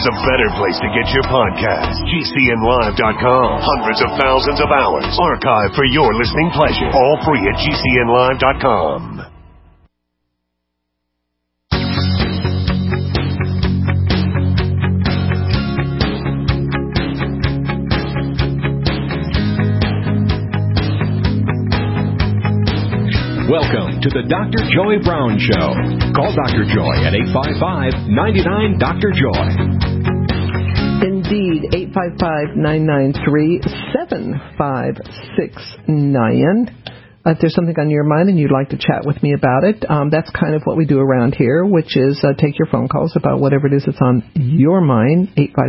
there's a better place to get your podcast. GCNlive.com. Hundreds of thousands of hours archived for your listening pleasure. All free at GCNlive.com. Welcome to the Dr. Joy Brown Show. Call Dr. Joy at 855-99-DR-JOY. Indeed, 855-993-7569. If there's something on your mind and you'd like to chat with me about it, that's kind of what we do around here, which is take your phone calls about whatever it is that's on your mind,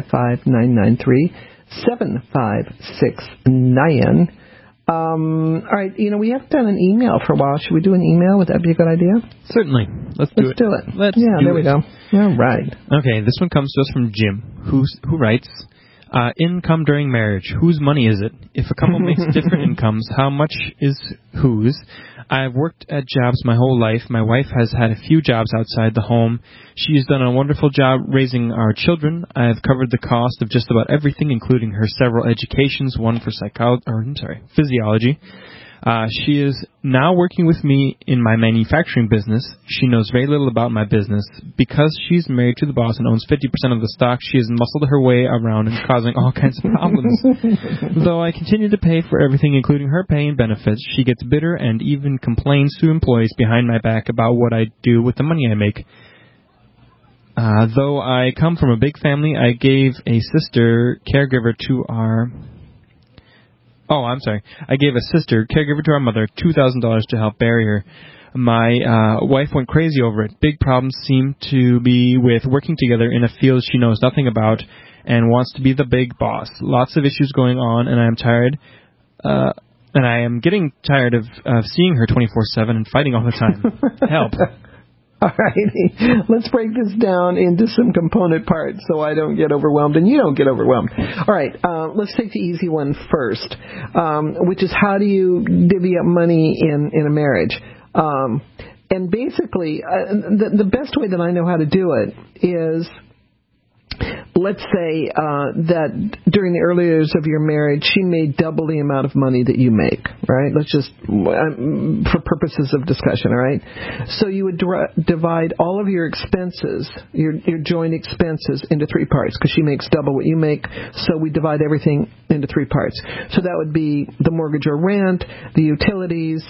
855-993-7569. All right, we haven't done an email for a while. Should we do an email? Would that be a good idea? Certainly. Let's do it. There we go. All right. Okay, this one comes to us from Jim, who writes, income during marriage. Whose money is it? If a couple makes different incomes, how much is whose? I've worked at jobs my whole life. My wife has had a few jobs outside the home. She's done a wonderful job raising our children. I have covered the cost of just about everything, including her several educations, one for physiology. She is now working with me in my manufacturing business. She knows very little about my business. Because she's married to the boss and owns 50% of the stock, she has muscled her way around and causing all kinds of problems. Though I continue to pay for everything, including her pay and benefits, she gets bitter and even complains to employees behind my back about what I do with the money I make. Though I come from a big family, I gave a sister caregiver to our mother $2,000 to help bury her. My wife went crazy over it. Big problems seem to be with working together in a field she knows nothing about and wants to be the big boss. Lots of issues going on, and I am tired. And I am getting tired of seeing her 24/7 and fighting all the time. Help. All righty. Let's break this down into some component parts so I don't get overwhelmed and you don't get overwhelmed. All right. Let's take the easy one first, which is how do you divvy up money in a marriage? And basically, the best way that I know how to do it is, let's say that during the early years of your marriage, she made double the amount of money that you make, right? Let's just, for purposes of discussion, all right? So you would divide all of your expenses, your joint expenses, into three parts, because she makes double what you make, so we divide everything into three parts. So that would be the mortgage or rent, the utilities,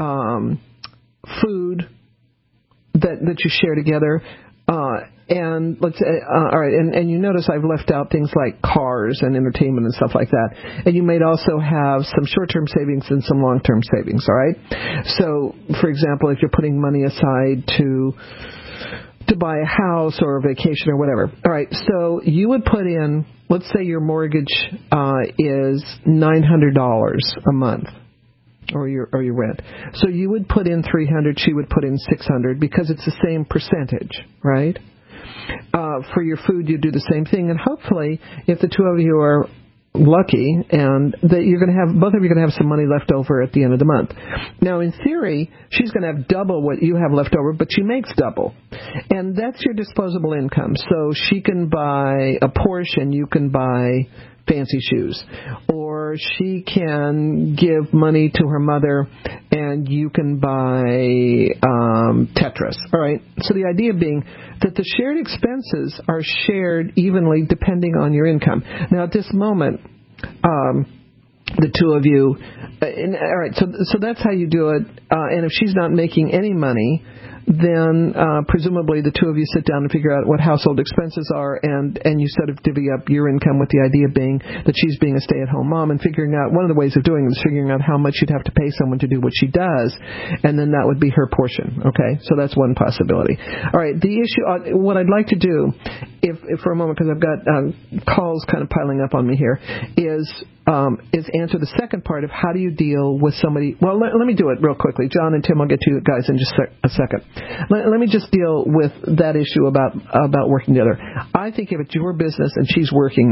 food that you share together, and let's say, all right, and you notice I've left out things like cars and entertainment and stuff like that. And you might also have some short-term savings and some long-term savings, all right? So, for example, if you're putting money aside to buy a house or a vacation or whatever. All right, so you would put in, let's say your mortgage is $900 a month. Or your rent. So you would put in $300, she would put in $600 because it's the same percentage, right? For your food, you do the same thing, and hopefully, if the two of you are lucky, and that you're going to have, both of you are going to have some money left over at the end of the month. Now, in theory, she's going to have double what you have left over, but she makes double, and that's your disposable income. So she can buy a Porsche, and you can buy fancy shoes, or she can give money to her mother and you can buy Tetris. All right. So the idea being that the shared expenses are shared evenly depending on your income. Now at this moment, the two of you, all right. So that's how you do it. And if she's not making any money, then presumably the two of you sit down and figure out what household expenses are, and you sort of divvy up your income, with the idea being that she's being a stay-at-home mom, and figuring out, one of the ways of doing it is figuring out how much you'd have to pay someone to do what she does, and then that would be her portion, okay? So that's one possibility. All right, the issue, what I'd like to do, if for a moment, because I've got calls kind of piling up on me here, is answer the second part of how do you deal with somebody. Well, let me do it real quickly. John and Tim, I'll get to you guys in just a second. Let me just deal with that issue about working together. I think if it's your business and she's working there,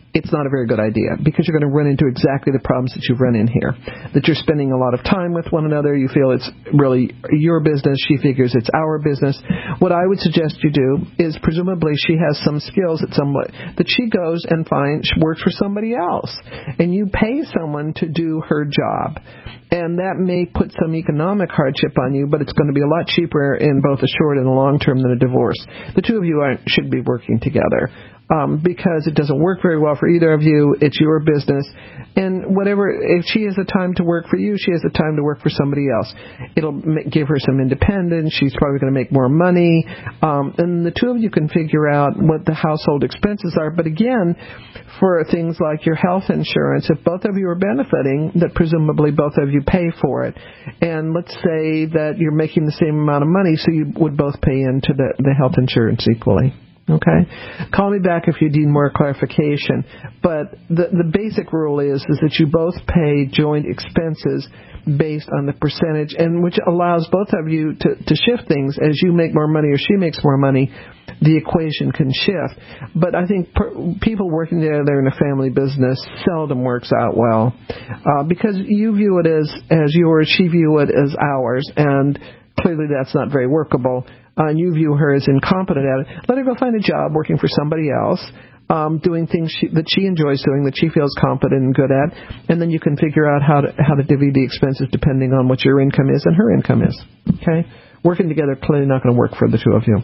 it's not a very good idea, because you're going to run into exactly the problems that you've run in here. That you're spending a lot of time with one another. You feel it's really your business. She figures it's our business. What I would suggest you do is, presumably she has some skills that she goes and works for somebody else, and you pay someone to do her job. And that may put some economic hardship on you, but it's going to be a lot cheaper in both the short and the long term than a divorce. The two of you should be working together. Because it doesn't work very well for either of you. It's your business. And if she has the time to work for you, she has the time to work for somebody else. It'll give her some independence. She's probably going to make more money. And the two of you can figure out what the household expenses are. But again, for things like your health insurance, if both of you are benefiting, that presumably both of you pay for it. And let's say that you're making the same amount of money, so you would both pay into the health insurance equally. Okay? Call me back if you need more clarification. But the basic rule is that you both pay joint expenses based on the percentage, and which allows both of you to shift things. As you make more money or she makes more money, the equation can shift. But I think people working together in a family business seldom works out well, because you view it as yours, she view it as ours, and clearly that's not very workable. And you view her as incompetent at it. Let her go find a job working for somebody else, doing things that she enjoys doing, that she feels competent and good at, and then you can figure out how to divvy the expenses depending on what your income is and her income is. Okay? Working together clearly not going to work for the two of you.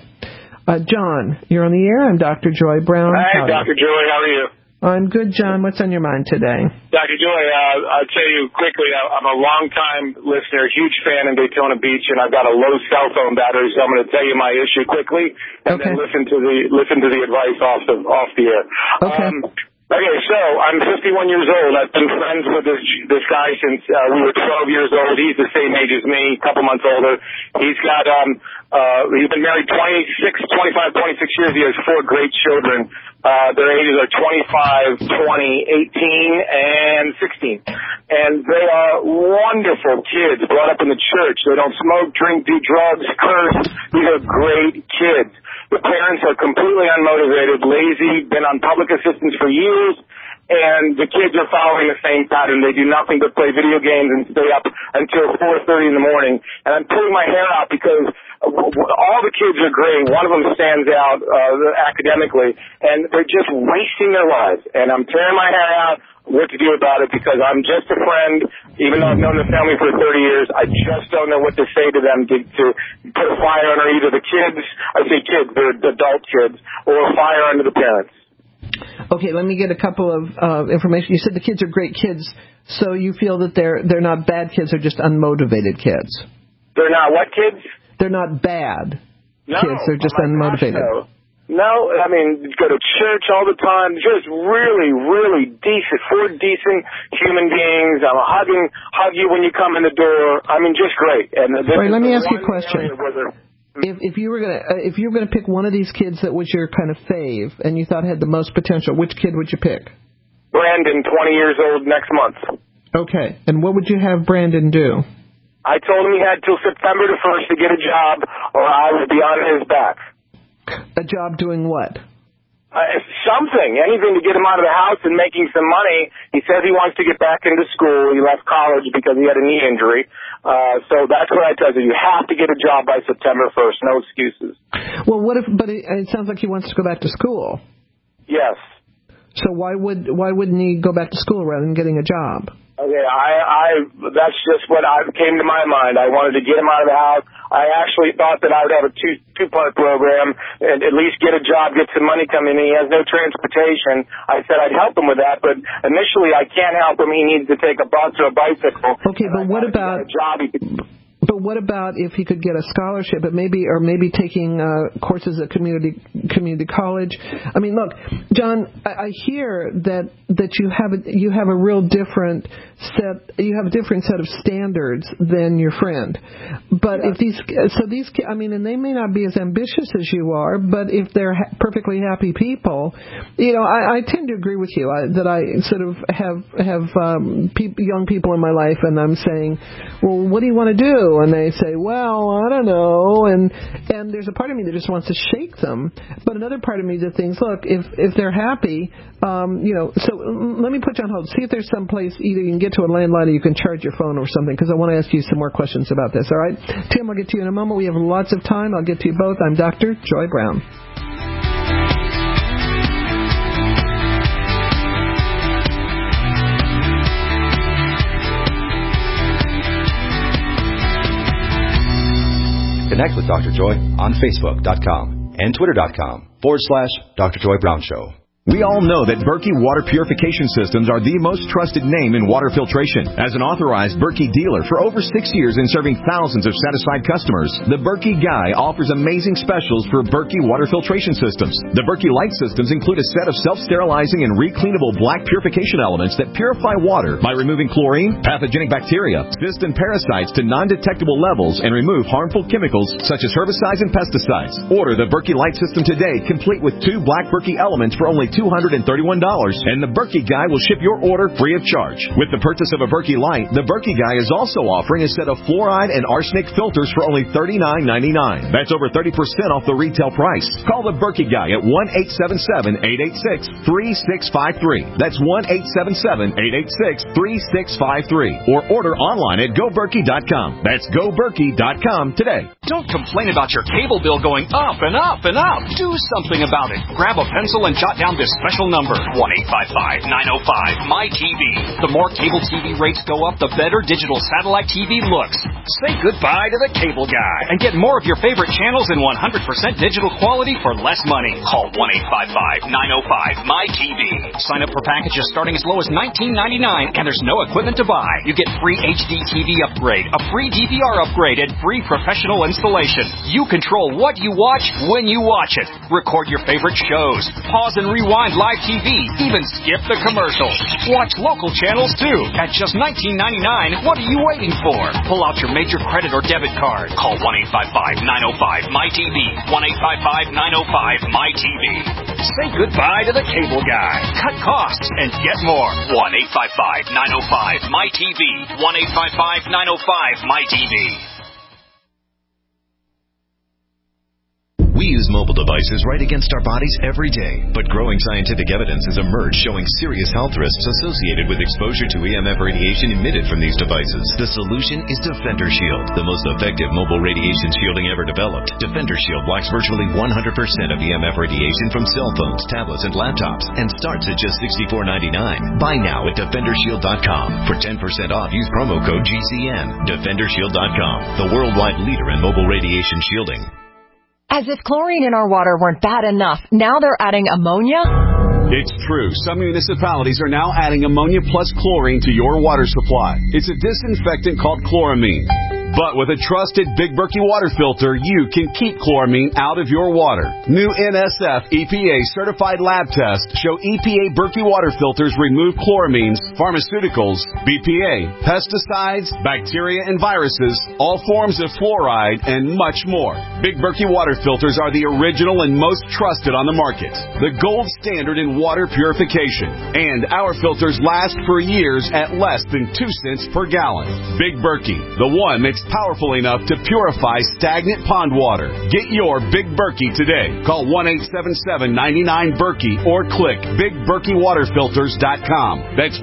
John, you're on the air. I'm Dr. Joy Brown. Hi, Dr. Joy. How are you? I'm good, John. What's on your mind today? Dr. Joy, I'll tell you quickly, I'm a long-time listener, huge fan in Daytona Beach, and I've got a low cell phone battery, so I'm going to tell you my issue quickly, and then listen to the advice off the air. Okay. Okay, so I'm 51 years old. I've been friends with this guy since we were 12 years old. He's the same age as me, a couple months older. He's got he's been married 26 years. He has 4 great children. Their ages are 25, 20, 18, and 16. And they are wonderful kids brought up in the church. They don't smoke, drink, do drugs, curse. These are great kids. The parents are completely unmotivated, lazy, been on public assistance for years, and the kids are following the same pattern. They do nothing but play video games and stay up until 4:30 in the morning. And I'm pulling my hair out because all the kids are great. One of them stands out academically, and they're just wasting their lives. And I'm tearing my hair out what to do about it, because I'm just a friend. Even though I've known the family for 30 years, I just don't know what to say to them to put a fire under either the kids, I say kids, they're adult kids, or a fire under the parents. Okay, let me get a couple of information. You said the kids are great kids, so you feel that they're not bad kids, they're just unmotivated kids. They're not what kids? They're not bad kids, they're just unmotivated. Gosh, no, I mean, go to church all the time. Just really, really decent, 4 decent human beings. Hug you when you come in the door. I mean, just great. And right, let me ask you a question. If you were gonna pick one of these kids that was your kind of fave, and you thought had the most potential, which kid would you pick? Brandon, 20 years old next month. Okay, and what would you have Brandon do? I told him he had till September the 1st to get a job, or I would be on his back. A job doing what? Something, anything to get him out of the house and making some money. He says he wants to get back into school. He left college because he had a knee injury. So that's what I tell you. You have to get a job by September 1st. No excuses. Well, but it sounds like he wants to go back to school. Yes. So why wouldn't he go back to school rather than getting a job? Okay, that's just what came to my mind. I wanted to get him out of the house. I actually thought that I would have a two-part program and at least get a job, get some money coming in. He has no transportation. I said I'd help him with that, but initially I can't help him. He needs to take a bus or a bicycle. Okay, but what about a job he could... But what about if he could get a scholarship, but maybe taking courses at community college? I mean, look, John, I hear that you have a real different set. You have a different set of standards than your friend. But if these, I mean, and they may not be as ambitious as you are, but if they're perfectly happy people, I tend to agree with you. That I sort of have young people in my life, and I'm saying, well, what do you want to do? do? And they say, well, I don't know. And there's a part of me that just wants to shake them. But another part of me that thinks, look, if they're happy, so let me put you on hold. See if there's some place either you can get to a landline or you can charge your phone or something, because I want to ask you some more questions about this, all right? Tim, I'll get to you in a moment. We have lots of time. I'll get to you both. I'm Dr. Joy Brown. Connect with Dr. Joy on Facebook.com and Twitter.com/Dr. Joy Brown Show. We all know that Berkey Water Purification Systems are the most trusted name in water filtration. As an authorized Berkey dealer for over 6 years and serving thousands of satisfied customers, the Berkey Guy offers amazing specials for Berkey water filtration systems. The Berkey Light systems include a set of self-sterilizing and recleanable black purification elements that purify water by removing chlorine, pathogenic bacteria, cysts and parasites to non-detectable levels and remove harmful chemicals such as herbicides and pesticides. Order the Berkey Light system today, complete with 2 black Berkey elements for only $231, and the Berkey Guy will ship your order free of charge. With the purchase of a Berkey Light, the Berkey Guy is also offering a set of fluoride and arsenic filters for only $39.99. That's over 30% off the retail price. Call the Berkey Guy at 1-877-886-3653. That's 1-877-886-3653. Or order online at GoBerkey.com. That's GoBerkey.com today. Don't complain about your cable bill going up and up and up. Do something about it. Grab a pencil and jot down this special number, 1-855-905-MY-TV. The more cable TV rates go up, the better digital satellite TV looks. Say goodbye to the cable guy and get more of your favorite channels in 100% digital quality for less money. Call 1-855-905-MY-TV. Sign up for packages starting as low as $19.99, and there's no equipment to buy. You get free HD TV upgrade, a free DVR upgrade, and free professional installation. You control what you watch when you watch it. Record your favorite shows. Pause and rewind live TV, even skip the commercials. Watch local channels too. At just $19.99, what are you waiting for? Pull out your major credit or debit card. Call 1-855-905-MY-TV. 1-855-905-MY-TV. Say goodbye to the cable guy. Cut costs and get more. 1-855-905-MY-TV. 1-855-905-MY-TV. We use mobile devices right against our bodies every day, but growing scientific evidence has emerged showing serious health risks associated with exposure to EMF radiation emitted from these devices. The solution is Defender Shield, the most effective mobile radiation shielding ever developed. Defender Shield blocks virtually 100% of EMF radiation from cell phones, tablets, and laptops, and starts at just $64.99. Buy now at DefenderShield.com. For 10% off, use promo code GCN. DefenderShield.com, the worldwide leader in mobile radiation shielding. As if chlorine in our water weren't bad enough, now they're adding ammonia? It's true. Some municipalities are now adding ammonia plus chlorine to your water supply. It's a disinfectant called chloramine. But with a trusted Big Berkey water filter, you can keep chloramine out of your water. New NSF EPA certified lab tests show EPA Berkey water filters remove chloramines, pharmaceuticals, BPA, pesticides, bacteria and viruses, all forms of fluoride, and much more. Big Berkey water filters are the original and most trusted on the market. The gold standard in water purification. And our filters last for years at less than 2 cents per gallon. Big Berkey, the one that's powerful enough to purify stagnant pond water. Get your Big Berkey today. Call 1-877-99-BERKEY or click BigBerkeyWaterFilters.com. That's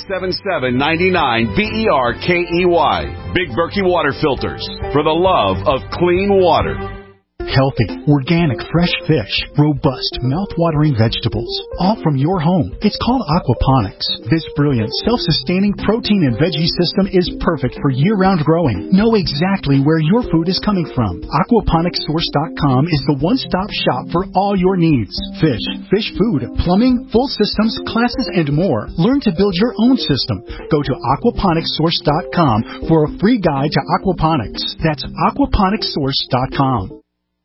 1-877-99-BERKEY. Big Berkey Water Filters, for the love of clean water. Healthy, organic, fresh fish, robust, mouth-watering vegetables, all from your home. It's called aquaponics. This brilliant, self-sustaining protein and veggie system is perfect for year-round growing. Know exactly where your food is coming from. Aquaponicssource.com is the one-stop shop for all your needs. Fish, fish food, plumbing, full systems, classes, and more. Learn to build your own system. Go to aquaponicssource.com for a free guide to aquaponics. That's aquaponicssource.com.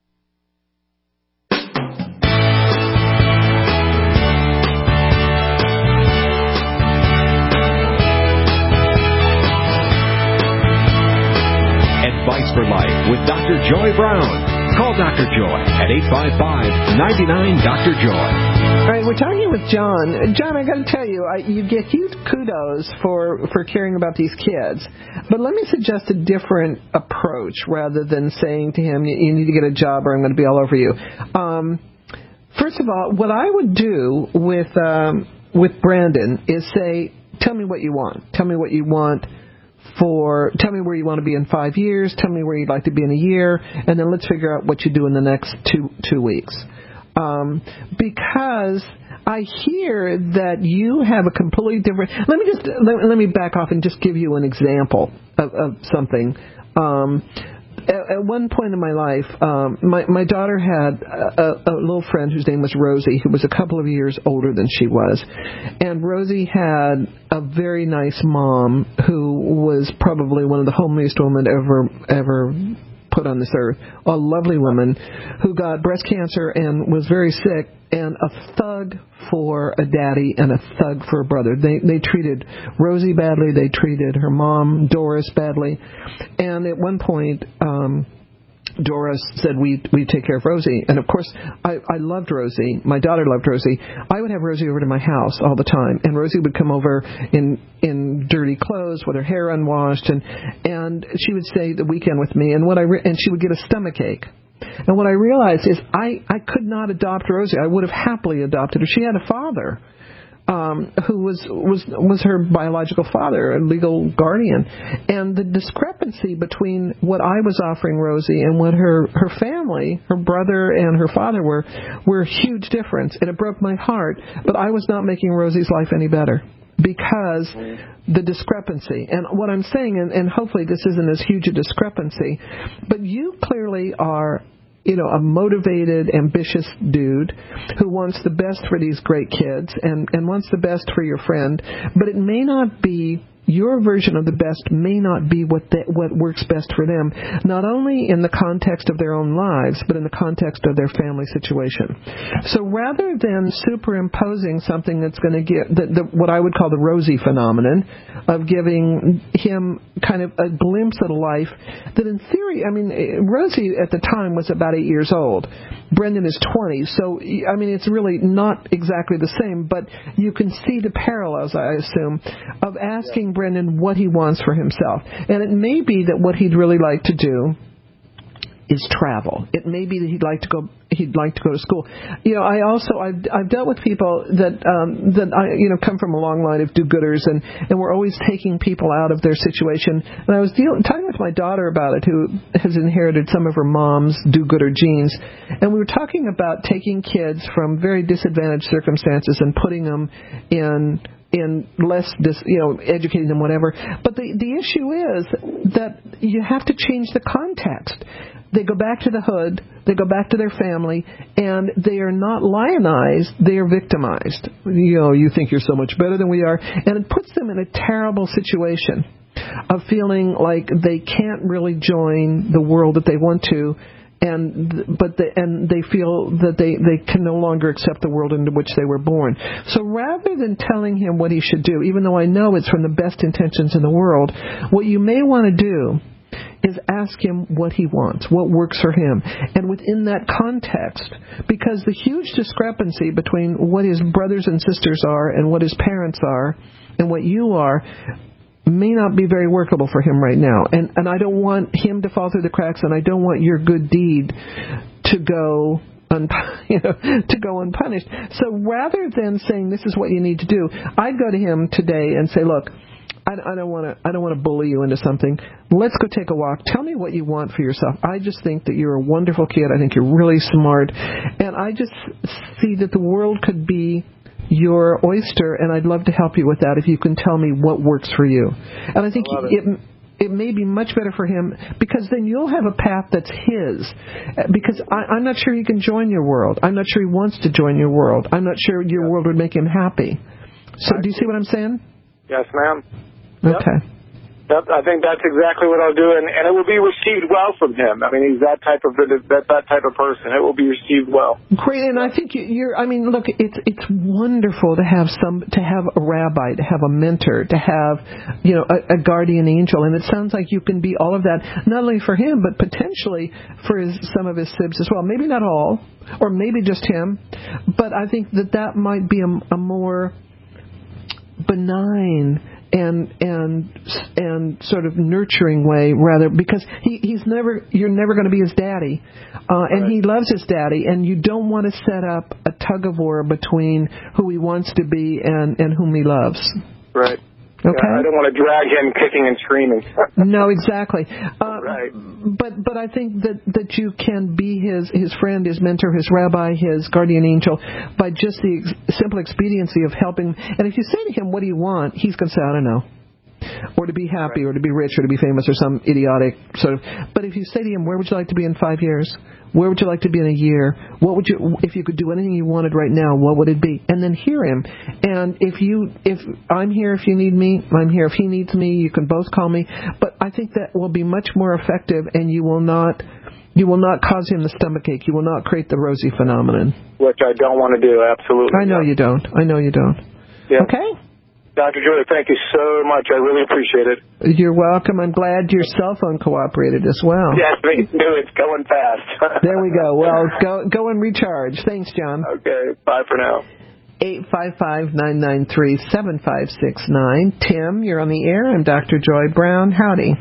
Advice for Life with Dr. Joy Brown. Call Dr. Joy at 855-99-DR-JOY. All right, we're talking with John. John, I got to tell you, you get huge kudos for caring about these kids. But let me suggest a different approach rather than saying to him, you need to get a job or I'm going to be all over you. First of all, what I would do with Brandon is say, tell me what you want. Tell me what you want tell me where you want to be in 5 years. Tell me where you'd like to be in a year. And then let's figure out what you do in the next two weeks. Because I hear that you have a completely different. Let me back off and just give you an example of something. At one point in my life, my daughter had a little friend whose name was Rosie, who was a couple of years older than she was. And Rosie had a very nice mom who was probably one of the homeliest women ever put on this earth. A lovely woman who got breast cancer and was very sick, and a thug for a daddy and a thug for a brother. They treated Rosie badly. They treated her mom, Doris, badly. And at one point, Doris said, we take care of Rosie. And, of course, I loved Rosie. My daughter loved Rosie. I would have Rosie over to my house all the time. And Rosie would come over in dirty clothes with her hair unwashed. And she would stay the weekend with me. And and she would get a stomach ache. And what I realized is I could not adopt Rosie. I would have happily adopted her. She had a father who was her biological father, a legal guardian. And the discrepancy between what I was offering Rosie and what her family, her brother and her father were a huge difference. And it broke my heart. But I was not making Rosie's life any better because the discrepancy. And what I'm saying, and hopefully this isn't as huge a discrepancy, but you clearly are, a motivated, ambitious dude who wants the best for these great kids and wants the best for your friend, but it may not be. Your version of the best may not be what works best for them, not only in the context of their own lives, but in the context of their family situation. So rather than superimposing something that's going to get what I would call the Rosie phenomenon of giving him kind of a glimpse at a life that in theory, Rosie at the time was about 8 years old. Brendan is 20, so, it's really not exactly the same, but you can see the parallels, I assume, of asking Brendan what he wants for himself. And it may be that what he'd really like to do is travel. It may be that he'd like to go to school. I've dealt with people that come from a long line of do-gooders, and we're always taking people out of their situation. And I was talking with my daughter about it, who has inherited some of her mom's do-gooder genes, and we were talking about taking kids from very disadvantaged circumstances and putting them in less, educating them, whatever. But the issue is that you have to change the context. They go back to the hood, they go back to their family, and they are not lionized, they are victimized. You think you're so much better than we are. And it puts them in a terrible situation of feeling like they can't really join the world that they want to, and they feel that they can no longer accept the world into which they were born. So rather than telling him what he should do, even though I know it's from the best intentions in the world, what you may want to do is ask him what he wants, what works for him. And within that context, because the huge discrepancy between what his brothers and sisters are and what his parents are and what you are may not be very workable for him right now. And I don't want him to fall through the cracks, and I don't want your good deed to go unpunished. So rather than saying this is what you need to do, I'd go to him today and say, look, I don't want to bully you into something. Let's go take a walk. Tell me what you want for yourself. I just think that you're a wonderful kid. I think you're really smart. And I just see that the world could be your oyster, and I'd love to help you with that if you can tell me what works for you. And I think it may be much better for him, because then you'll have a path that's his. Because I'm not sure he can join your world. I'm not sure he wants to join your world. I'm not sure your world would make him happy. So do you see what I'm saying? Yes, ma'am. Okay. Yep, I think that's exactly what I'll do, and it will be received well from him. I mean, he's that type of person. It will be received well. Great, and I think you're. I mean, look, it's wonderful to have a rabbi, to have a mentor, to have a guardian angel, and it sounds like you can be all of that, not only for him but potentially for some of his sibs as well. Maybe not all, or maybe just him, but I think that might be a more benign and sort of nurturing way, rather, because you're never going to be his daddy, and he loves his daddy, and you don't want to set up a tug of war between who he wants to be and whom he loves. Right. Okay. Yeah, I don't want to drag him kicking and screaming. No, exactly. Right. But I think that you can be his friend, his mentor, his rabbi, his guardian angel by just the simple expediency of helping. And if you say to him, "What do you want?" he's going to say, "I don't know," or to be happy, or to be rich, or to be famous, or some idiotic sort of. But if you say to him, "Where would you like to be in 5 years? Where would you like to be in a year? What would you, if you could do anything you wanted right now, what would it be?" And then hear him. And if I'm here if you need me, I'm here if he needs me, you can both call me. But I think that will be much more effective, and you will not cause him the stomach ache. You will not create the Rosie phenomenon. Which I don't want to do, absolutely. I know you don't. Yeah. Okay? Dr. Joy, thank you so much. I really appreciate it. You're welcome. I'm glad your cell phone cooperated as well. Yes, me too. It's going fast. There we go. Well, go and recharge. Thanks, John. Okay. Bye for now. 855-993-7569. Tim, you're on the air. I'm Dr. Joy Brown. Howdy.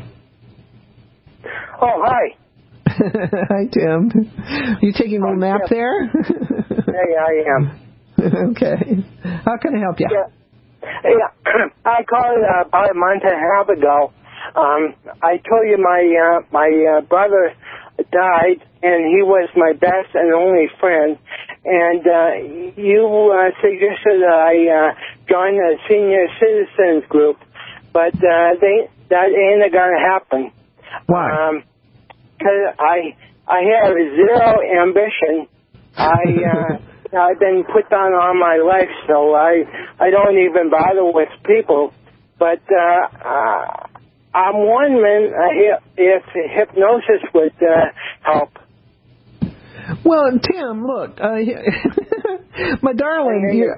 Oh, hi. Hi, Tim. You taking a little nap there? Hey, I am. Okay. How can I help you? Yeah, I called about a month and a half ago. I told you my brother died, and he was my best and only friend. And you suggested that I join the senior citizens group, but that ain't gonna happen. Why? Because I have zero ambition. I've been put down all my life, so I don't even bother with people. But I'm wondering if hypnosis would help. Well, Tim, look, my darling,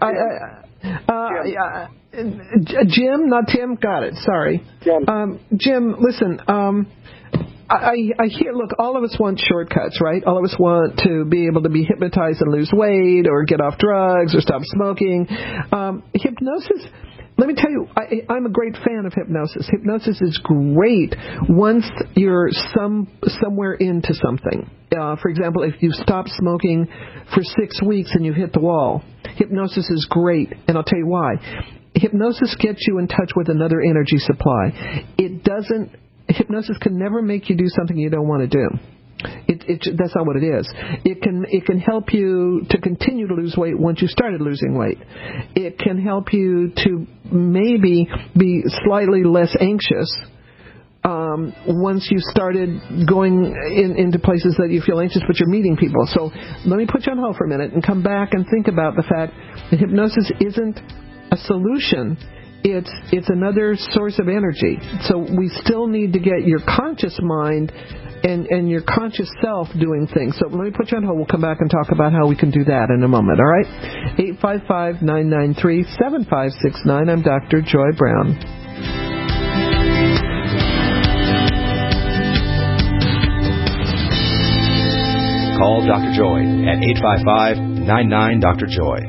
Jim, not Tim. Got it. Sorry, Jim. Listen. I hear, look, all of us want shortcuts, right? All of us want to be able to be hypnotized and lose weight or get off drugs or stop smoking. Hypnosis, let me tell you, I'm a great fan of hypnosis. Hypnosis is great once you're somewhere into something. For example, if you stop smoking for 6 weeks and you hit the wall, hypnosis is great, and I'll tell you why. Hypnosis gets you in touch with another energy supply. Hypnosis can never make you do something you don't want to do. That's not what it is. It can help you to continue to lose weight once you started losing weight. It can help you to maybe be slightly less anxious once you started going into places that you feel anxious, but you're meeting people. So let me put you on hold for a minute and come back and think about the fact that hypnosis isn't a solution. It's another source of energy. So we still need to get your conscious mind and your conscious self doing things. So let me put you on hold. We'll come back and talk about how we can do that in a moment. All right? 855-993-7569. I'm Dr. Joy Brown. Call Dr. Joy at 855-99-DR-JOY.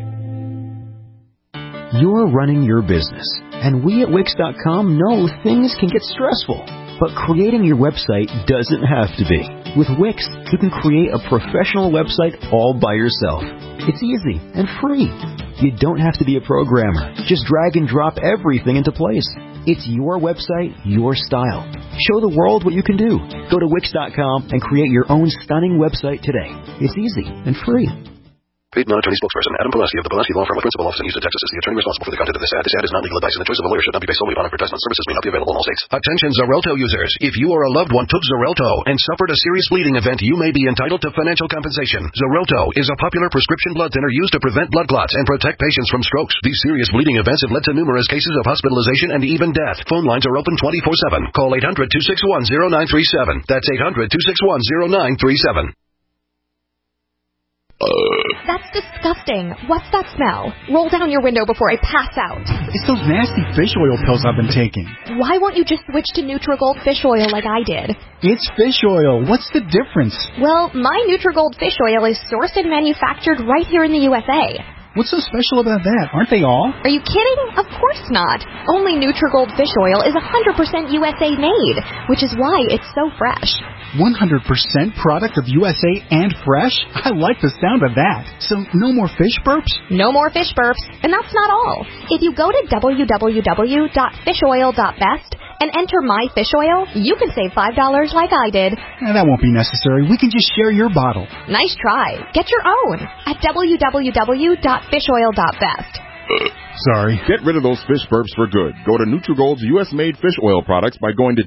You're running your business, and we at Wix.com know things can get stressful, but creating your website doesn't have to be. With Wix, you can create a professional website all by yourself. It's easy and free. You don't have to be a programmer. Just drag and drop everything into place. It's your website, your style. Show the world what you can do. Go to Wix.com and create your own stunning website today. It's easy and free. Paid non-attorney spokesperson Adam Pulaski of the Pulaski Law Firm with principal office in Houston, Texas is the attorney responsible for the content of this ad. This ad is not legal advice, and the choice of a lawyer should not be based solely upon advertisement. Services may not be available in all states. Attention Xarelto users. If you or a loved one took Xarelto and suffered a serious bleeding event, you may be entitled to financial compensation. Xarelto is a popular prescription blood thinner used to prevent blood clots and protect patients from strokes. These serious bleeding events have led to numerous cases of hospitalization and even death. Phone lines are open 24/7. Call 800-261-0937. That's 800-261-0937. That's disgusting. What's that smell? Roll down your window before I pass out. It's those nasty fish oil pills I've been taking. Why won't you just switch to Nutrigold fish oil like I did? It's fish oil. What's the difference? Well, my Nutrigold fish oil is sourced and manufactured right here in the USA. What's so special about that? Aren't they all? Are you kidding? Of course not. Only Nutrigold fish oil is 100% USA made, which is why it's so fresh. 100% product of USA and fresh? I like the sound of that. So no more fish burps? No more fish burps. And that's not all. If you go to www.fishoil.best and enter my fish oil, you can save $5 like I did. That won't be necessary. We can just share your bottle. Nice try. Get your own at www.fishoil.best. Sorry. Get rid of those fish burps for good. Go to Nutrigold's U.S.-made fish oil products by going to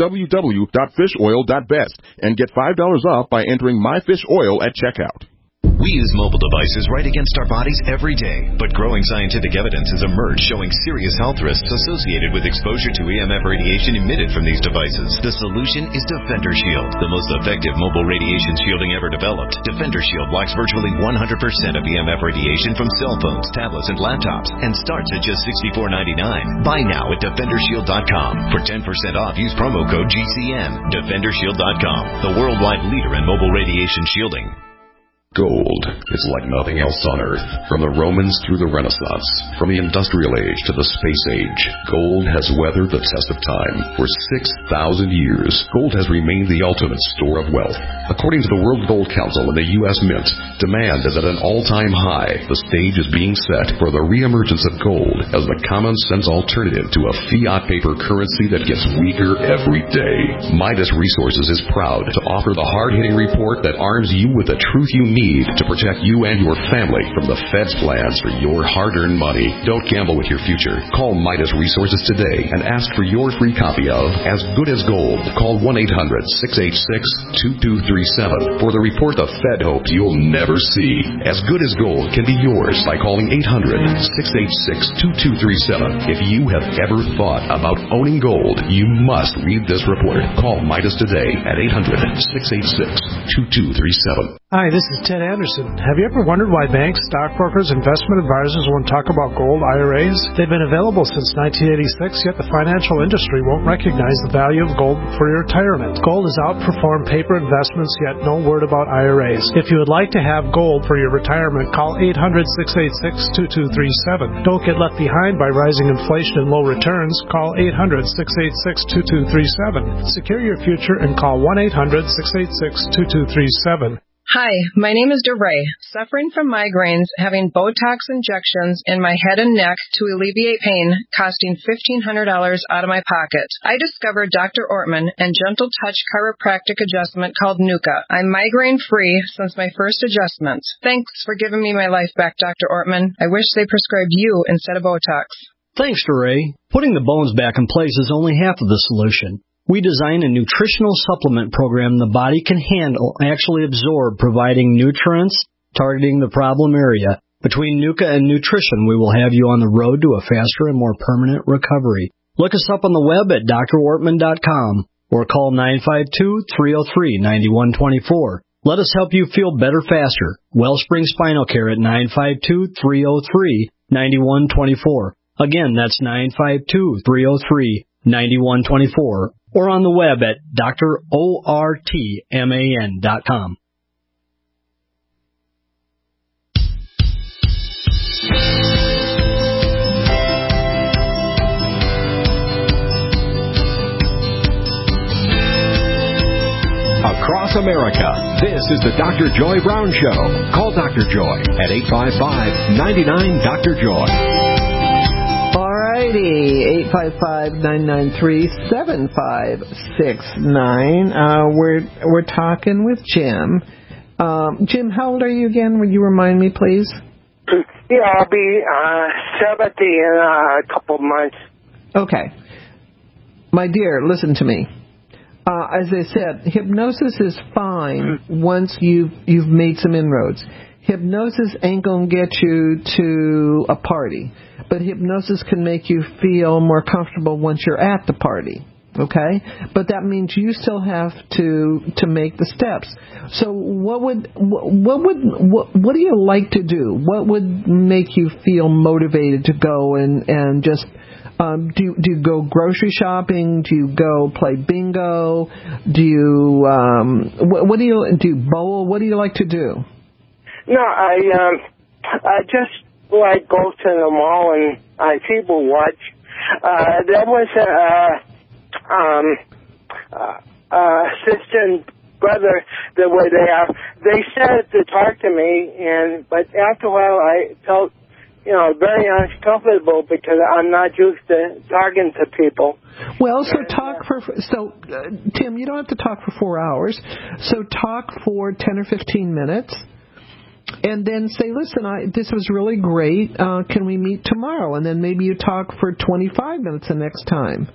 www.fishoil.best and get $5 off by entering my fish oil at checkout. We use mobile devices right against our bodies every day, but growing scientific evidence has emerged showing serious health risks associated with exposure to EMF radiation emitted from these devices. The solution is Defender Shield, the most effective mobile radiation shielding ever developed. Defender Shield blocks virtually 100% of EMF radiation from cell phones, tablets, and laptops, and starts at just $64.99. Buy now at DefenderShield.com. For 10% off, use promo code GCN. DefenderShield.com, the worldwide leader in mobile radiation shielding. Gold is like nothing else on Earth. From the Romans through the Renaissance, from the Industrial Age to the Space Age, gold has weathered the test of time. For 6,000 years, gold has remained the ultimate store of wealth. According to the World Gold Council and the U.S. Mint, demand is at an all-time high. The stage is being set for the reemergence of gold as the common-sense alternative to a fiat paper currency that gets weaker every day. Midas Resources is proud to offer the hard-hitting report that arms you with the truth you need to protect you and your family from the Fed's plans for your hard-earned money. Don't gamble with your future. Call Midas Resources today and ask for your free copy of As Good as Gold. Call 1-800-686-2237 for the report the Fed hopes you'll never see. As Good as Gold can be yours by calling 800-686-2237. If you have ever thought about owning gold, you must read this report. Call Midas today at 800-686-2237. Hi, this is Ted Anderson. Have you ever wondered why banks, stockbrokers, investment advisors won't talk about gold IRAs? They've been available since 1986, yet the financial industry won't recognize the value of gold for your retirement. Gold has outperformed paper investments, yet no word about IRAs. If you would like to have gold for your retirement, call 800-686-2237. Don't get left behind by rising inflation and low returns. Call 800-686-2237. Secure your future and call 1-800-686-2237. Hi, my name is DeRay. Suffering from migraines, having Botox injections in my head and neck to alleviate pain, costing $1,500 out of my pocket. I discovered Dr. Ortman and Gentle Touch chiropractic adjustment called Nuka. I'm migraine-free since my first adjustments. Thanks for giving me my life back, Dr. Ortman. I wish they prescribed you instead of Botox. Thanks, DeRay. Putting the bones back in place is only half of the solution. We design a nutritional supplement program the body can handle, actually absorb, providing nutrients, targeting the problem area. Between Nuka and nutrition, we will have you on the road to a faster and more permanent recovery. Look us up on the web at drortman.com or call 952-303-9124. Let us help you feel better faster. Wellspring Spinal Care at 952-303-9124. Again, that's 952-303-9124. Or on the web at drortman.com. Across America, this is the Dr. Joy Brown Show. Call Dr. Joy at 855-99-DR-JOY. Alrighty, 855-993-7569. We're talking with Jim, Jim, how old are you again? Would you remind me, please? Yeah, I'll be 70 in a couple of months. Okay. My dear, listen to me. As I said, hypnosis is fine once you've made some inroads. Hypnosis ain't going to get you to a party, but hypnosis can make you feel more comfortable once you're at the party. Okay? But that means you still have to make the steps. So what do you like to do? What would make you feel motivated to go and just do you go grocery shopping? Do you go play bingo? Do you what do you bowl? What do you like to do? No, I just like go to the mall and I people watch. There was sister and brother that were there. They started to talk to me, but after a while I felt, very uncomfortable because I'm not used to talking to people. Well, Tim, you don't have to talk for 4 hours. So talk for 10 or 15 minutes. And then say, listen, this was really great. Can we meet tomorrow? And then maybe you talk for 25 minutes the next time.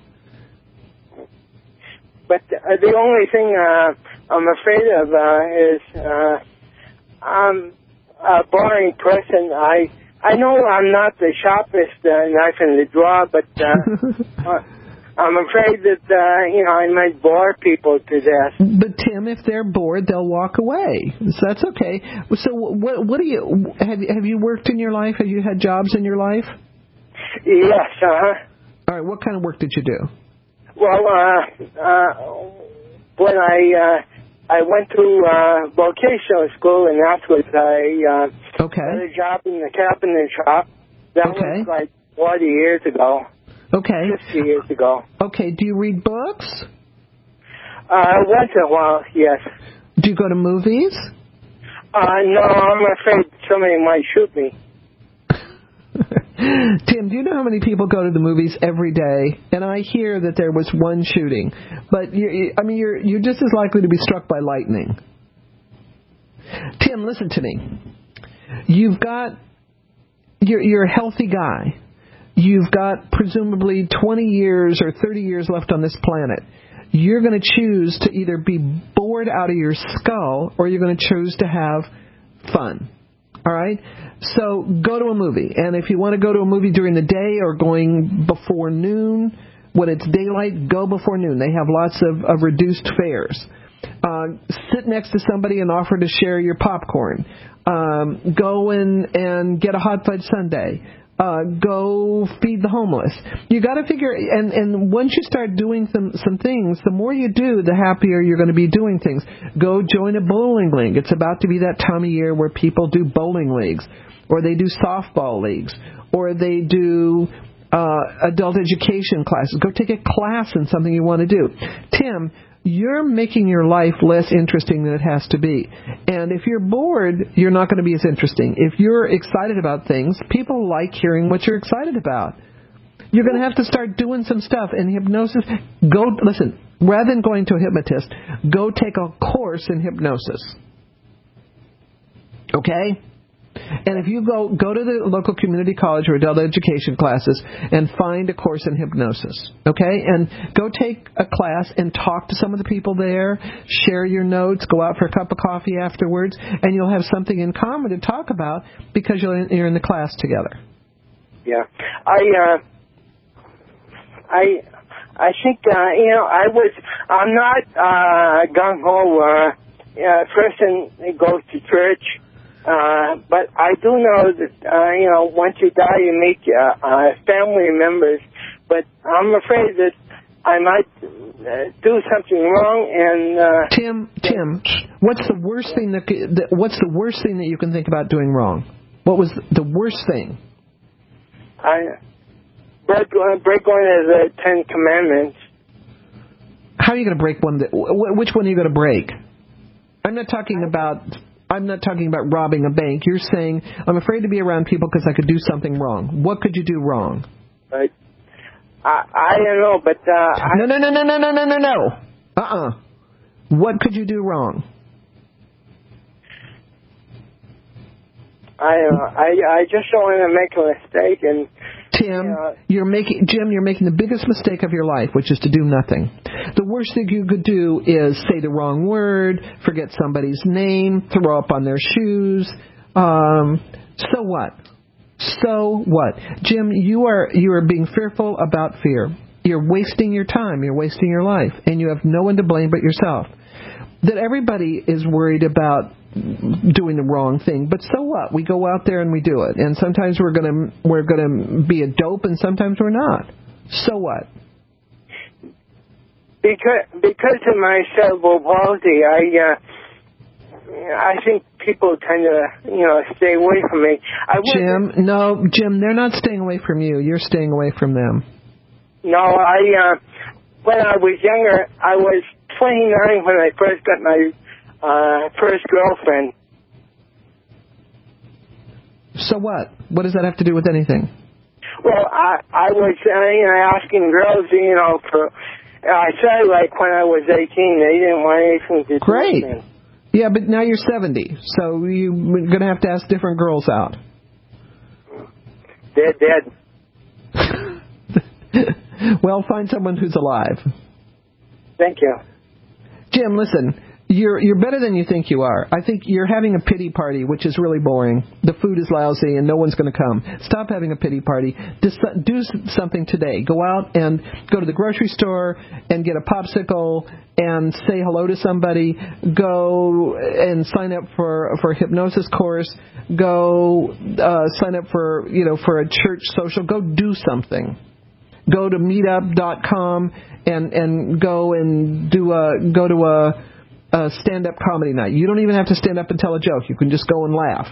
But the only thing I'm afraid of is I'm a boring person. I know I'm not the sharpest knife in the drawer, but I'm afraid that I might bore people to death. But Tim, if they're bored, they'll walk away. So that's okay. So what do you have you worked in your life? Have you had jobs in your life? Yes. All right. What kind of work did you do? Well, when I went to vocational school, and afterwards I got a job in the carpenter shop. That was like 40 years ago. Okay. 50 years ago. Okay. Do you read books? Once in a while, yes. Do you go to movies? No, I'm afraid somebody might shoot me. Tim, do you know how many people go to the movies every day? And I hear that there was one shooting, but you're just as likely to be struck by lightning. Tim, listen to me. You're a healthy guy. You've got presumably 20 years or 30 years left on this planet. You're going to choose to either be bored out of your skull or you're going to choose to have fun. All right? So go to a movie. And if you want to go to a movie during the day or going before noon, when it's daylight, go before noon. They have lots of reduced fares. Sit next to somebody and offer to share your popcorn. Go and get a hot fudge sundae. Go feed the homeless. You got to figure, and once you start doing some things, the more you do, the happier you're going to be doing things. Go join a bowling league. It's about to be that time of year where people do bowling leagues, or they do softball leagues, or they do adult education classes. Go take a class in something you want to do. Tim, you're making your life less interesting than it has to be. And if you're bored, you're not going to be as interesting. If you're excited about things, people like hearing what you're excited about. You're going to have to start doing some stuff. And hypnosis, listen, rather than going to a hypnotist, go take a course in hypnosis. Okay? And if you go to the local community college or adult education classes and find a course in hypnosis, okay? And go take a class and talk to some of the people there, share your notes, go out for a cup of coffee afterwards, and you'll have something in common to talk about because you're in the class together. Yeah. I think, I'm not gung-ho person that goes to church. But I do know that, once you die, you meet family members. But I'm afraid that I might do something wrong. And Tim, what's the worst thing that you can think about doing wrong? What was the worst thing? Break one of the 10 Commandments. How are you going to break one? Which one are you going to break? I'm not talking about robbing a bank. You're saying, I'm afraid to be around people because I could do something wrong. What could you do wrong? I don't know, but... No. What could you do wrong? I just don't want to make a mistake. And Jim, you're making the biggest mistake of your life, which is to do nothing. The worst thing you could do is say the wrong word, forget somebody's name, throw up on their shoes. So what? So what? Jim, you are being fearful about fear. You're wasting your time. You're wasting your life, and you have no one to blame but yourself. That everybody is worried about doing the wrong thing, but so what? We go out there and we do it, and sometimes we're gonna be a dope, and sometimes we're not. So what? Because of my cerebral palsy, I think people tend to stay away from me. Jim, they're not staying away from you. You're staying away from them. No, when I was younger, I was 29 when I first got my first girlfriend. So what? What does that have to do with anything? Well, I was asking girls, I said like when I was 18, they didn't want anything to do Great. with me. Yeah, but now you're 70, so you're going to have to ask different girls out. They're dead. Well, find someone who's alive. Thank you. Jim, listen, you're better than you think you are. I think you're having a pity party, which is really boring. The food is lousy and no one's going to come. Stop having a pity party. Do something today. Go out and go to the grocery store and get a popsicle and say hello to somebody. Go and sign up for a hypnosis course. Go sign up for a church social. Go do something. Go to meetup.com and go and go to a stand-up comedy night. You don't even have to stand up and tell a joke. You can just go and laugh.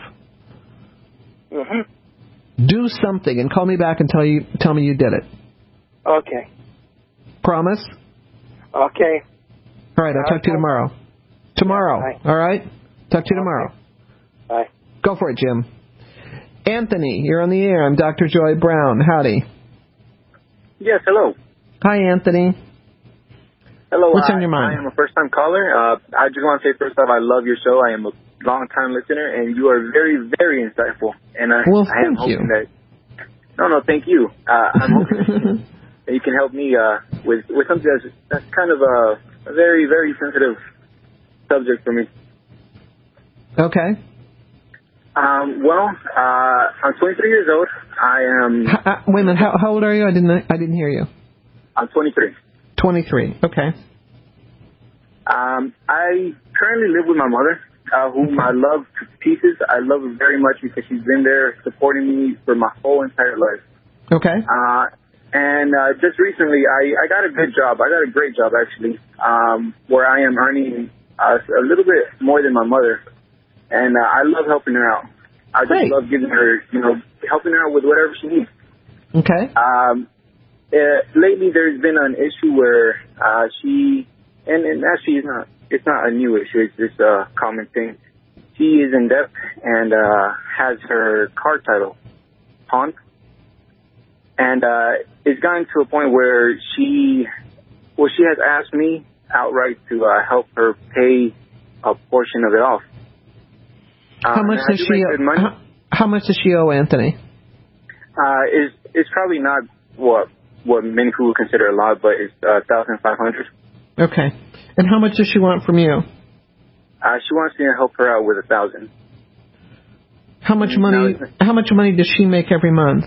Mm-hmm. Do something and call me back and tell me you did it. Okay. Promise? Okay. All right, I'll talk to you tomorrow. Bye. All right? Talk to you tomorrow. Bye. Go for it, Jim. Anthony, you're on the air. I'm Dr. Joy Brown. Howdy. Yes, hello. Hi, Anthony. Hello. What's on your mind? I am a first-time caller. I just want to say, first off, I love your show. I am a long-time listener, and you are very, very insightful. And I am hoping that... No, thank you. I'm hoping that you can help me with something that's kind of a very, very sensitive subject for me. Okay. I'm 23 years old. I am... wait a minute. How old are you? I didn't hear you. I'm 23. 23. Okay. I currently live with my mother, whom I love to pieces. I love her very much because she's been there supporting me for my whole entire life. Okay. And just recently, I got a good job. I got a great job, actually, where I am earning a little bit more than my mother. And I love helping her out. I just love giving her, helping her out with whatever she needs. Okay. Lately, there's been an issue where she, and actually it's not a new issue, it's just a common thing. She is in debt and has her car title pawned. And it's gotten to a point where she has asked me outright to help her pay a portion of it off. How much does she owe? How much does she owe, Anthony? It's probably not what many people would consider a lot, but it's $1,500. Okay. And how much does she want from you? She wants me to help her out with $1,000. How much money? How much money does she make every month?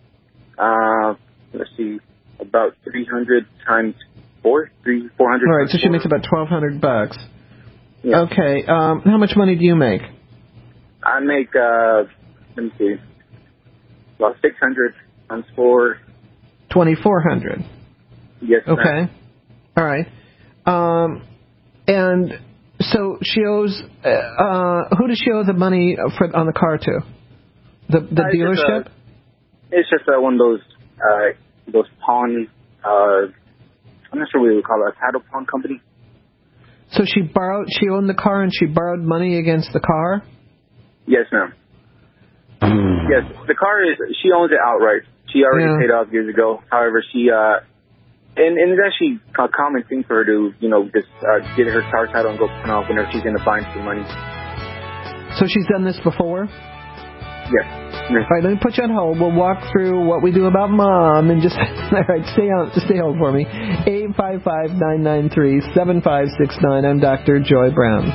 Let's see, about 300 times 400. All right, so she makes about $1,200. Yeah. Okay. How much money do you make? I make let me see, about 600 times 4. 2,400. Yes. Okay. Ma'am. All right. And so she owes. Who does she owe the money on the car to? The dealership. It's just one of those pawn. I'm not sure what we would call it, a title pawn company. So she owned the car and she borrowed money against the car? Yes, ma'am. Yes, the car she owns it outright. She already paid off years ago. However, she, and it's actually a common thing for her to, just get her car title and go pawn off whenever she's in a bind for money. So she's done this before? Yes. All right, let me put you on hold. We'll walk through what we do about Mom and just... All right, stay hold for me. 855-993-7569. I'm Dr. Joy Brown.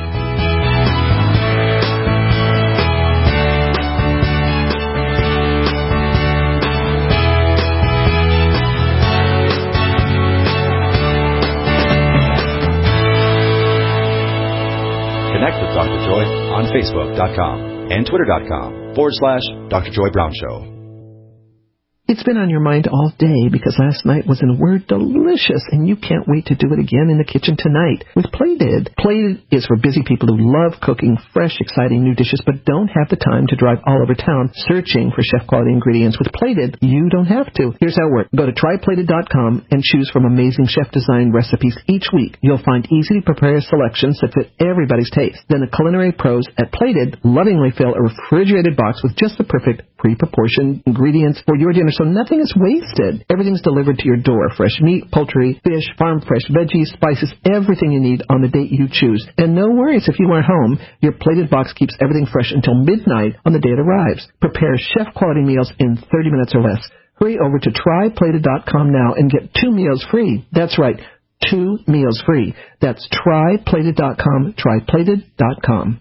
Connect with Dr. Joy on Facebook.com and Twitter.com/Dr. Joy Brown Show. It's been on your mind all day because last night was, in a word, delicious, and you can't wait to do it again in the kitchen tonight with Plated. Plated is for busy people who love cooking fresh, exciting new dishes but don't have the time to drive all over town searching for chef-quality ingredients. With Plated, you don't have to. Here's how it works. Go to tryplated.com and choose from amazing chef-designed recipes each week. You'll find easy-to-prepare selections that fit everybody's taste. Then the culinary pros at Plated lovingly fill a refrigerated box with just the perfect pre-proportioned ingredients for your dinner, so nothing is wasted. Everything's delivered to your door. Fresh meat, poultry, fish, farm-fresh veggies, spices, everything you need on the date you choose. And no worries if you aren't home. Your Plated box keeps everything fresh until midnight on the day it arrives. Prepare chef-quality meals in 30 minutes or less. Hurry over to tryplated.com now and get 2 meals free. That's right, 2 meals free. That's tryplated.com, tryplated.com.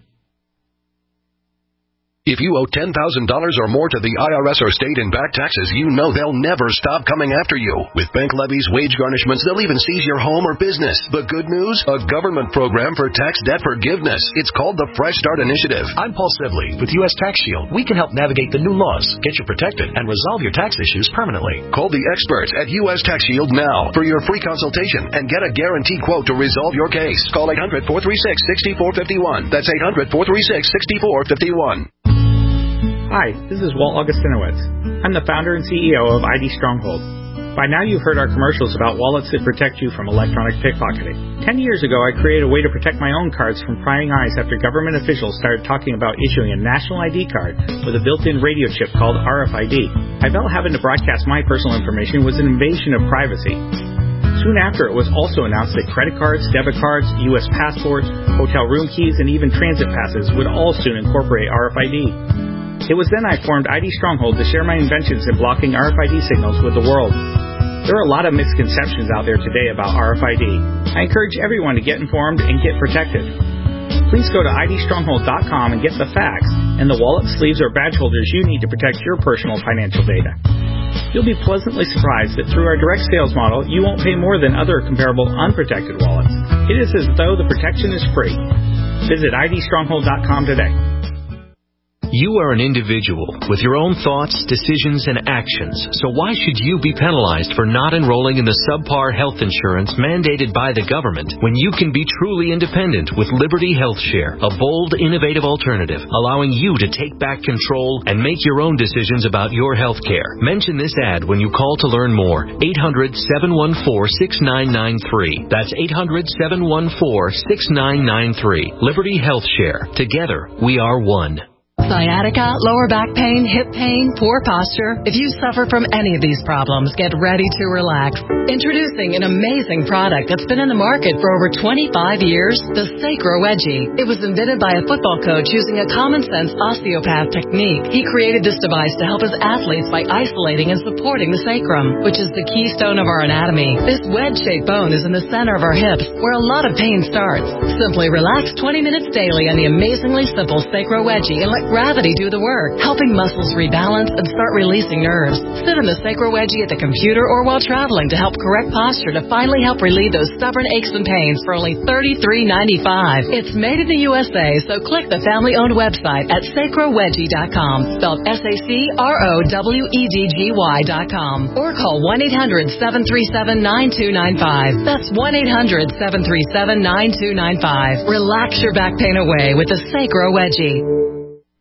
If you owe $10,000 or more to the IRS or state in back taxes, you know they'll never stop coming after you. With bank levies, wage garnishments, they'll even seize your home or business. The good news? A government program for tax debt forgiveness. It's called the Fresh Start Initiative. I'm Paul Sibley with U.S. Tax Shield. We can help navigate the new laws, get you protected, and resolve your tax issues permanently. Call the experts at U.S. Tax Shield now for your free consultation and get a guaranteed quote to resolve your case. Call 800-436-6451. That's 800-436-6451. Hi, this is Walt Augustinowicz. I'm the founder and CEO of ID Stronghold. By now you've heard our commercials about wallets that protect you from electronic pickpocketing. 10 years ago, I created a way to protect my own cards from prying eyes after government officials started talking about issuing a national ID card with a built-in radio chip called RFID. I felt having to broadcast my personal information was an invasion of privacy. Soon after, it was also announced that credit cards, debit cards, U.S. passports, hotel room keys, and even transit passes would all soon incorporate RFID. It was then I formed ID Stronghold to share my inventions in blocking RFID signals with the world. There are a lot of misconceptions out there today about RFID. I encourage everyone to get informed and get protected. Please go to idstronghold.com and get the facts and the wallet, sleeves, or badge holders you need to protect your personal financial data. You'll be pleasantly surprised that through our direct sales model, you won't pay more than other comparable unprotected wallets. It is as though the protection is free. Visit idstronghold.com today. You are an individual with your own thoughts, decisions, and actions, so why should you be penalized for not enrolling in the subpar health insurance mandated by the government when you can be truly independent with Liberty Health Share, a bold, innovative alternative allowing you to take back control and make your own decisions about your health care? Mention this ad when you call to learn more. 800-714-6993. That's 800-714-6993. Liberty Health Share. Together, we are one. Sciatica, lower back pain, hip pain, poor posture. If you suffer from any of these problems, get ready to relax. Introducing an amazing product that's been in the market for over 25 years, the Sacro Wedgie. It was invented by a football coach using a common-sense osteopath technique. He created this device to help his athletes by isolating and supporting the sacrum, which is the keystone of our anatomy. This wedge-shaped bone is in the center of our hips, where a lot of pain starts. Simply relax 20 minutes daily on the amazingly simple Sacro Wedgie and let gravity do the work, helping muscles rebalance and start releasing nerves. Sit in the Sacro Wedgie at the computer or while traveling to help correct posture to finally help relieve those stubborn aches and pains for only $33.95. It's made in the USA, so click the family-owned website at sacrowedgie.com, spelled SACROWEDGY.com, or call 1-800-737-9295. That's 1-800-737-9295. Relax your back pain away with the Sacro Wedgie.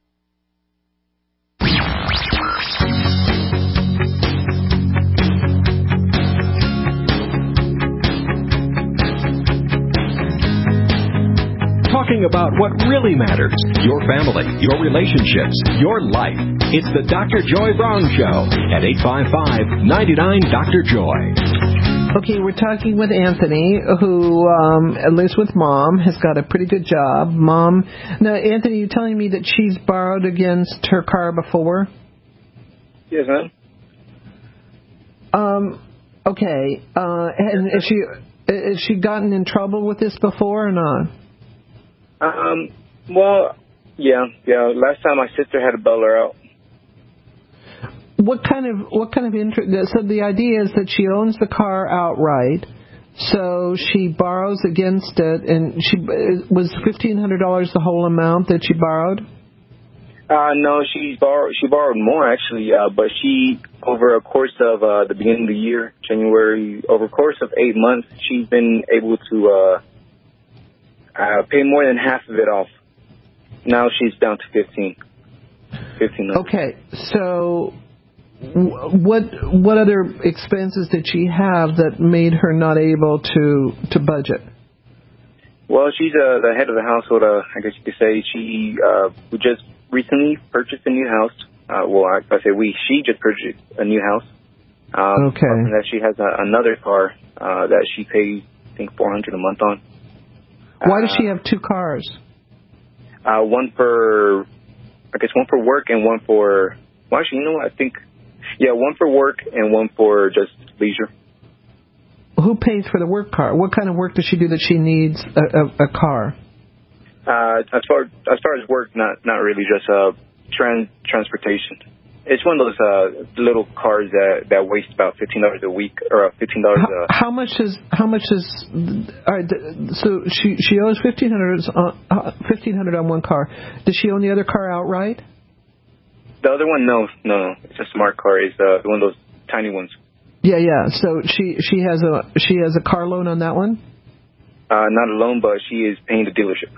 Talking about what really matters, your family, your relationships, your life. It's the Dr. Joy Brown Show at 855-99-DR-JOY. Okay, we're talking with Anthony, who lives with Mom, has got a pretty good job. Mom, now, Anthony, you're telling me that she's borrowed against her car before? Yes, ma'am. Okay, and has she gotten in trouble with this before or not? Well, yeah. Last time my sister had to bail her out. What kind of interest? So the idea is that she owns the car outright, so she borrows against it, and was $1,500 the whole amount that she borrowed? No, she borrowed more actually, but she, over a course of the beginning of the year, January, over a course of 8 months, she's been able to pay more than half of it off. Now she's down to $1,500. Okay, so what other expenses did she have that made her not able to budget? Well, she's the head of the household. I guess you could say we just recently purchased a new house. She just purchased a new house. Okay. And that she has another car that she pays, I think, $400 a month on. Why does she have two cars? One for work and one for. Well, actually, you know what? I think, one for work and one for just leisure. Who pays for the work car? What kind of work does she do that she needs a car? As far as work, not really, just transportation. It's one of those little cars that waste about $15 a week, or $15. How much is? All right. So she owes $1,500 on one car. Does she own the other car outright? The other one, no. It's a smart car. It's one of those tiny ones. Yeah. So she has a car loan on that one? Not a loan, but she is paying the dealership.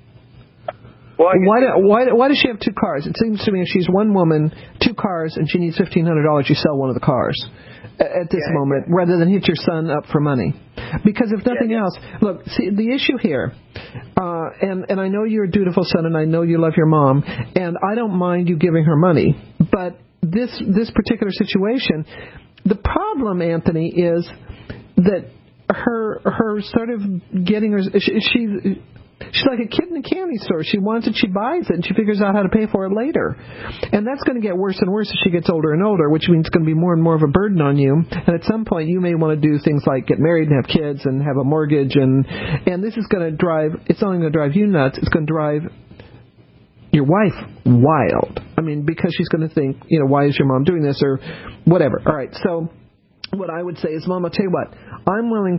Well, why does she have two cars? It seems to me if she's one woman, two cars, and she needs $1,500, you sell one of the cars at this moment, rather than hit your son up for money. Because if nothing else, look, see, the issue here, and I know you're a dutiful son, and I know you love your mom, and I don't mind you giving her money, but this particular situation, the problem, Anthony, is that her sort of getting her, she's like a kid in a candy store. She wants it, she buys it, and she figures out how to pay for it later. And that's going to get worse and worse as she gets older and older, which means it's going to be more and more of a burden on you. And at some point, you may want to do things like get married and have kids and have a mortgage. And this is going to drive, it's not only going to drive you nuts, it's going to drive your wife wild. I mean, because she's going to think, why is your mom doing this or whatever. All right, so what I would say is, Mom, I'll tell you what, I'm willing,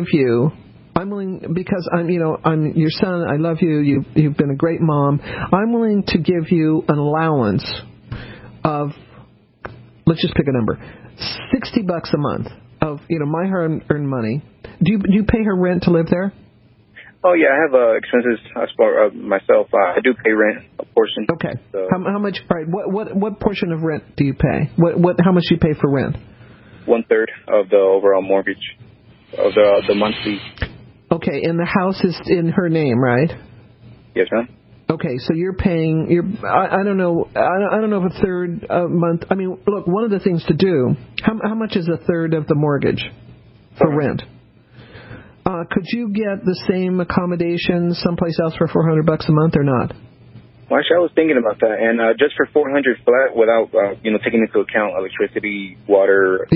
because I'm your son, I love you, you've been a great mom, I'm willing to give you an allowance of, let's just pick a number, $60 a month of, my hard-earned money. Do you pay her rent to live there? Oh, yeah, I have expenses as far myself. I do pay rent, a portion. Okay. So. How much, all right, what portion of rent do you pay? How much do you pay for rent? 1/3 of the overall mortgage, of the monthly. Okay, and the house is in her name, right? Yes, ma'am. Okay, so you're paying. I don't know. I don't know if a third a month. I mean, look, one of the things to do. How much is a third of the mortgage for rent? Could you get the same accommodations someplace else for $400 a month or not? Well, actually, I was thinking about that, and just for $400 flat, without taking into account electricity, water,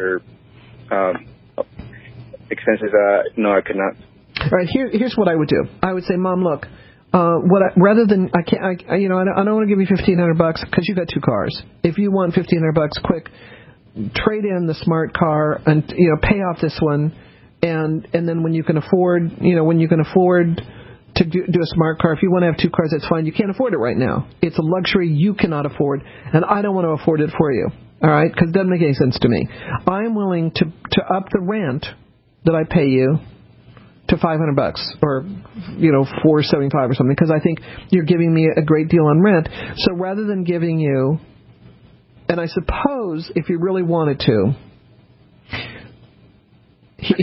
expenses, no, I could not. All right, here's what I would do. I would say, Mom, look, rather than I don't want to give you $1,500 because you got two cars. If you want $1,500 quick, trade in the smart car and pay off this one, and then when you can afford to do a smart car, if you want to have two cars, that's fine. You can't afford it right now. It's a luxury you cannot afford, and I don't want to afford it for you. All right, because it doesn't make any sense to me. I'm willing to up the rent that I pay you to $500 or $475 or something, because I think you're giving me a great deal on rent. So rather than giving you, and I suppose if you really wanted to,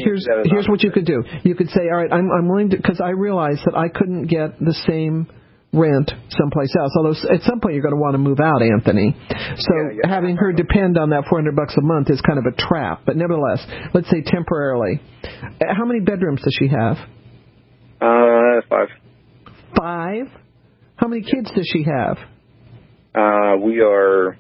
here's what you could do. You could say, all right, I'm willing to, because I realized that I couldn't get the same rent someplace else. Although at some point you're going to want to move out, Anthony. So having her depend on that $400 a month is kind of a trap. But nevertheless, let's say temporarily. How many bedrooms does she have? 5. 5? How many kids does she have? We're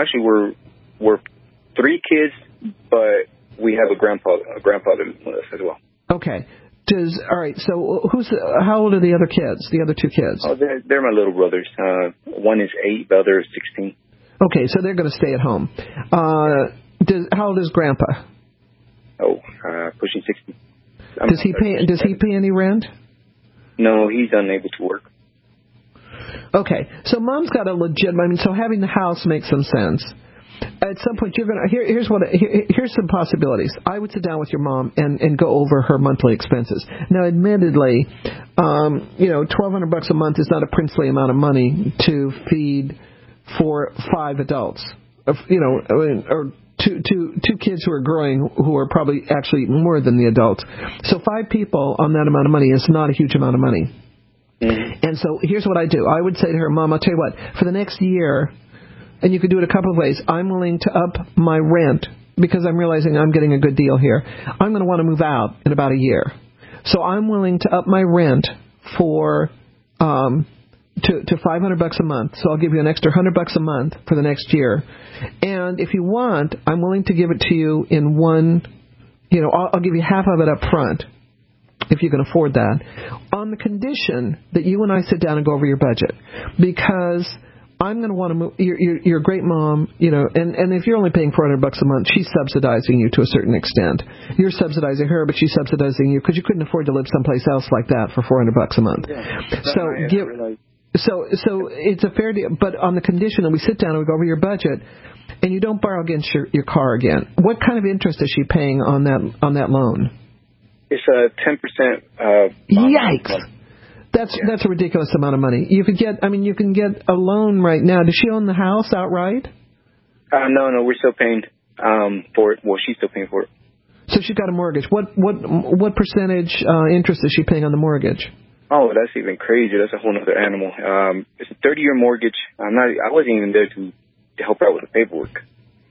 3 kids, but we have a grandfather with us as well. Okay. All right. So how old are the other kids? The other 2 kids? Oh, they're my little brothers. One is 8, the other is 16. Okay, so they're going to stay at home. How old is Grandpa? Pushing 60. Does he pay any rent? No, he's unable to work. Okay, so Mom's got a legitimate. So having the house makes some sense. At some point, you're gonna here's some possibilities. I would sit down with your mom and go over her monthly expenses. Now, admittedly, $1,200 a month is not a princely amount of money to feed for 5 adults. Or 2 kids who are growing, who are probably actually more than the adults. So 5 people on that amount of money is not a huge amount of money. Mm-hmm. And so here's what I do. I would say to her, Mom, I'll tell you what, for the next year, and you could do it a couple of ways, I'm willing to up my rent because I'm realizing I'm getting a good deal here. I'm going to want to move out in about a year. So I'm willing to up my rent for to $500 a month. So I'll give you an extra $100 a month for the next year. And if you want, I'm willing to give it to you in one, I'll give you half of it up front, if you can afford that, on the condition that you and I sit down and go over your budget. Because I'm going to want to move. You're a great mom, and if you're only paying $400 a month, she's subsidizing you to a certain extent. You're subsidizing her, but she's subsidizing you because you couldn't afford to live someplace else like that for $400 a month. Yeah. So it's a fair deal, but on the condition that we sit down and we go over your budget, and you don't borrow against your car again. What kind of interest is she paying on that loan? It's a 10%. Yikes! That's a ridiculous amount of money. You can get a loan right now. Does she own the house outright? No, we're still paying for it. Well, she's still paying for it. So she's got a mortgage. What percentage interest is she paying on the mortgage? Oh, that's even crazier. That's a whole other animal. It's a 30-year mortgage. I wasn't even there to help her out with the paperwork.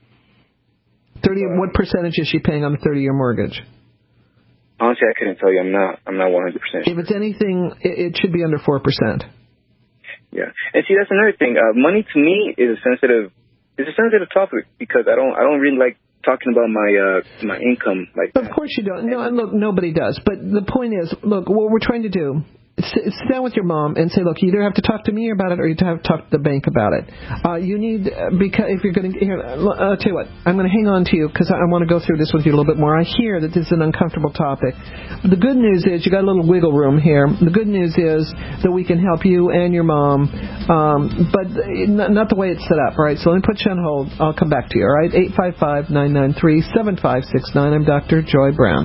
What percentage is she paying on the 30-year mortgage? Honestly, I couldn't tell you. I'm not 100%. If it's anything, it should be under 4%. Yeah, and see, that's another thing. Money to me is a sensitive topic because I don't really like talking about my income like that. Of course you don't. No, look, nobody does. But the point is, look, what we're trying to do. Sit down with your mom and say, look, you either have to talk to me about it or you have to talk to the bank about it. You need, because if you're going to, I'll tell you what, I'm going to hang on to you because I want to go through this with you a little bit more. I hear that this is an uncomfortable topic. The good news is you got a little wiggle room here. The good news is that we can help you and your mom, but not the way it's set up, all right? So let me put you on hold. I'll come back to you, all right? 855-993-7569. I'm Dr. Joy Brown.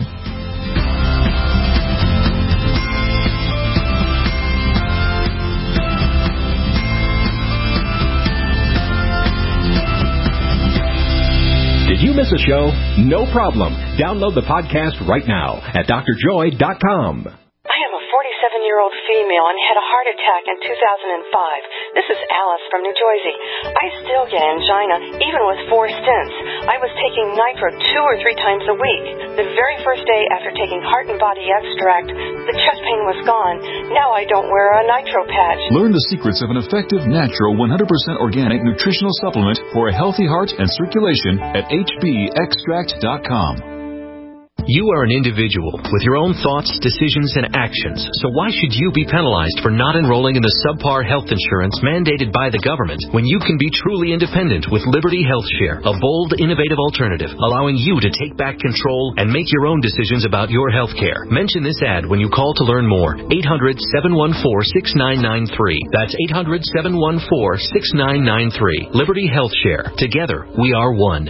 Did you miss a show? No problem. Download the podcast right now at drjoy.com. I am a 47-year-old female and had a heart attack in 2005. This is Alice from New Jersey. I still get angina, even with 4 stents. I was taking nitro 2 or 3 times a week. The very first day after taking Heart and Body Extract, the chest pain was gone. Now I don't wear a nitro patch. Learn the secrets of an effective, natural, 100% organic nutritional supplement for a healthy heart and circulation at hbextract.com. You are an individual with your own thoughts, decisions, and actions, so why should you be penalized for not enrolling in the subpar health insurance mandated by the government when you can be truly independent with Liberty Health Share, a bold, innovative alternative allowing you to take back control and make your own decisions about your health care? Mention this ad when you call to learn more. 800-714-6993. That's 800-714-6993. Liberty Health Share. Together, we are one.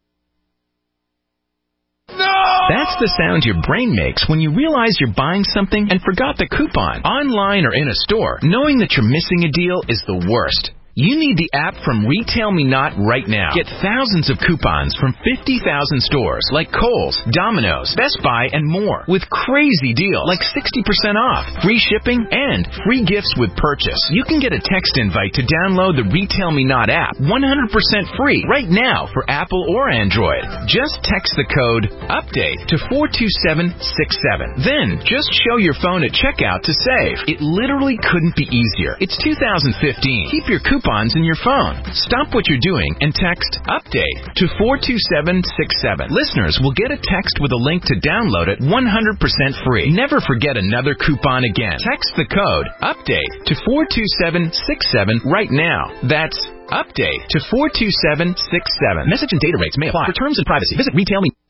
That's the sound your brain makes when you realize you're buying something and forgot the coupon. Online or in a store, knowing that you're missing a deal is the worst. You need the app from Retail Me Not right now. Get thousands of coupons from 50,000 stores like Kohl's, Domino's, Best Buy, and more with crazy deals like 60% off, free shipping, and free gifts with purchase. You can get a text invite to download the Retail Me Not app 100% free right now for Apple or Android. Just text the code UPDATE to 42767. Then just show your phone at checkout to save. It literally couldn't be easier. It's 2015. Keep your coupons in your phone. Stop what you're doing and text UPDATE to 42767. Listeners will get a text with a link to download it 100% free. Never forget another coupon again. Text the code UPDATE to 42767 right now. That's UPDATE to 42767. Message and data rates may apply. For terms and privacy, visit Retail Me.